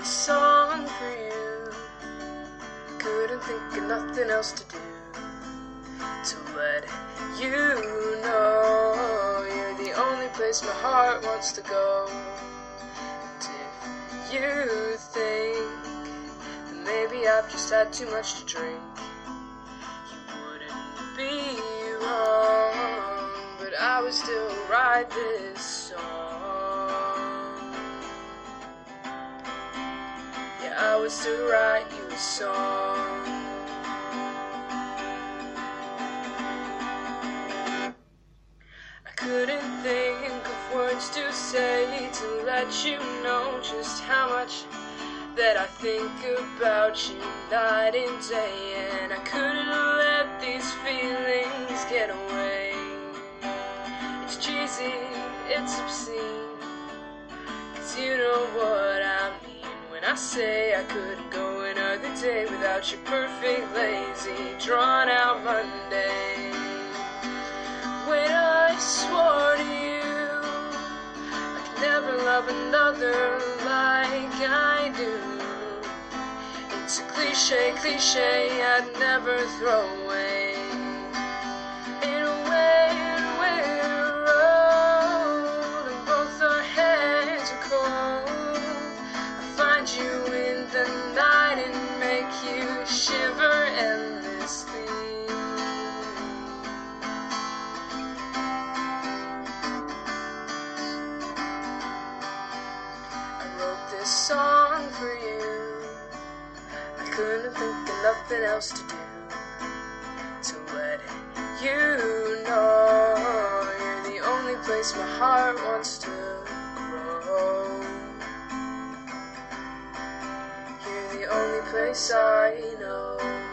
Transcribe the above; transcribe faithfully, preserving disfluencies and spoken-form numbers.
this song for you. Couldn't think of nothing else to do to let you know you're the only place my heart wants to go. And if you think that maybe I've just had too much to drink, you wouldn't be wrong, but I would still write this song. Yeah, I would still write you a song. Couldn't think of words to say to let you know just how much that I think about you night and day, and I couldn't let these feelings get away. It's cheesy, it's obscene, 'cause you know what I mean when I say I couldn't go another day without your perfect, lazy, drawn out Monday. When I swore to you I could never love another like I do. It's a cliche, cliche I'd never throw away. In a way, in a way road, and both our heads are cold. I find you in the night and make you shiver endlessly. Song for you. I couldn't think of nothing else to do to let you know you're the only place my heart wants to grow. You're the only place I know.